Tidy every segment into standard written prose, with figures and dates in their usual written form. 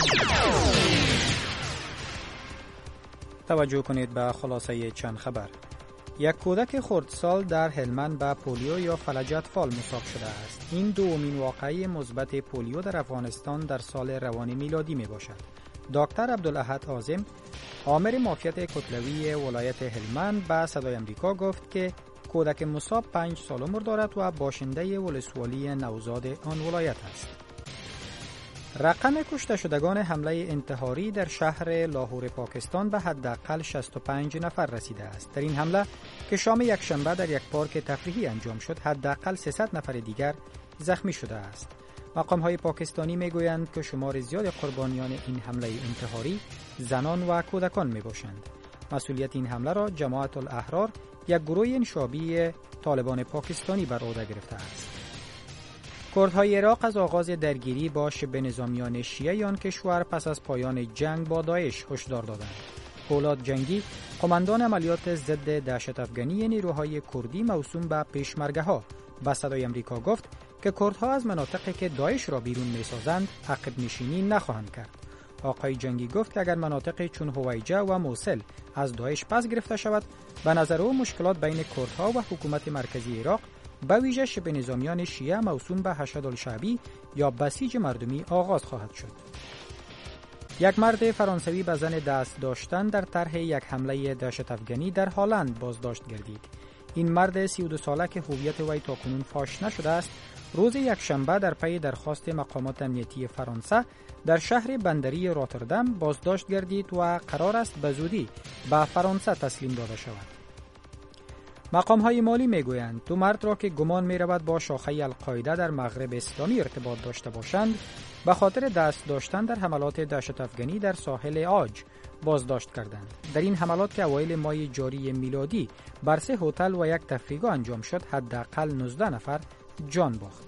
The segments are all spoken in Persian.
توجه کنید به خلاصه چند خبر. یک کودک خردسال در هلمند به پولیو یا فلج اطفال مصاب شده است. این دومین واقعه مثبت پولیو در افغانستان در سال روان میلادی می باشد. دکتر عبدالاحد عازم، آمر معافیت کتلوی ولایت هلمند، به صدای امریکا گفت که کودک مصاب 5 سال عمر دارد و باشنده ولسوالی نوزاد آن ولایت است. رقم کشته شدگان حمله انتحاری در شهر لاهور پاکستان به حداقل 65 نفر رسیده است. در این حمله که شام یکشنبه در یک پارک تفریحی انجام شد، حداقل 300 نفر دیگر زخمی شده است. مقام‌های پاکستانی میگویند که شمار زیاد قربانیان این حمله انتحاری زنان و کودکان میباشند. مسئولیت این حمله را جماعت الاحرار، یک گروه انشابی طالبان پاکستانی، بر عهده گرفته است. کردهای عراق از آغاز درگیری با شبه نظامیان شیعه آن کشور پس از پایان جنگ با داعش هشدار دادند. پولاد جنگی، قماندان عملیات ضد دهشت افغانی نیروهای کردی موسوم به پیشمرگه‌ها، به صدای امریکا گفت که کردها از مناطقی که داعش را بیرون می‌سازند عقب نشینی نخواهند کرد. آقای جنگی گفت که اگر مناطقی چون هویجه و موصل از داعش پس گرفته شود، به نظر او مشکلات بین کردها و حکومت مرکزی عراق، به ویژه شبه نظامیان شیعه موسوم به حشد الشعبی یا بسیج مردمی آغاز خواهد شد. یک مرد فرانسوی به زن دست داشتن در طرح یک حمله دهشت افغانی در هالند بازداشت گردید. این مرد 32 ساله که هویت وی تاکنون فاش نشده است، روز یکشنبه در پی درخواست مقامات امنیتی فرانسه در شهر بندری راتردام بازداشت گردید و قرار است به زودی به فرانسه تسلیم داده شود. مقام‌های مالی میگویند دو مرد را که گمان می‌رود با شاخه القاعده در مغرب اسلامی ارتباط داشته باشند، به خاطر دست داشتن در حملات دهشت افغانی در ساحل عاج بازداشت کردند. در این حملات که اوایل ماه جاری میلادی بر 3 هتل و یک تفریحگاه انجام شد، حداقل 19 نفر جان باخت.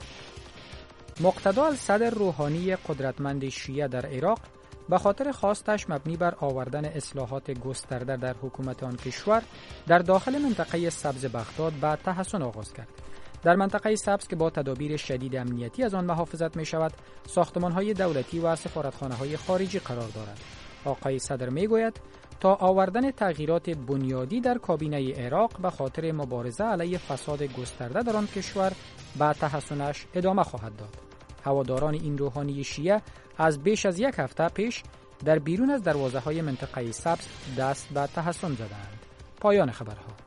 مقتدا الصدر روحانی قدرتمند شیعه در عراق به خاطر خواستش مبنی بر آوردن اصلاحات گسترده در حکومت آن کشور در داخل منطقه سبز بغداد به تحسن آغاز کرد. در منطقه سبز که با تدابیر شدید امنیتی از آن محافظت می شود، ساختمان‌های دولتی و سفارتخانه‌های خارجی قرار دارد. آقای صدر می گوید تا آوردن تغییرات بنیادی در کابینه عراق به خاطر مبارزه علیه فساد گسترده در آن کشور به تحسنش ادامه خواهد داد. هواداران این روحانی شیعه از بیش از 1 هفته پیش در بیرون از دروازه‌های منطقه سبز دست به تحسن زدند. پایان خبرها.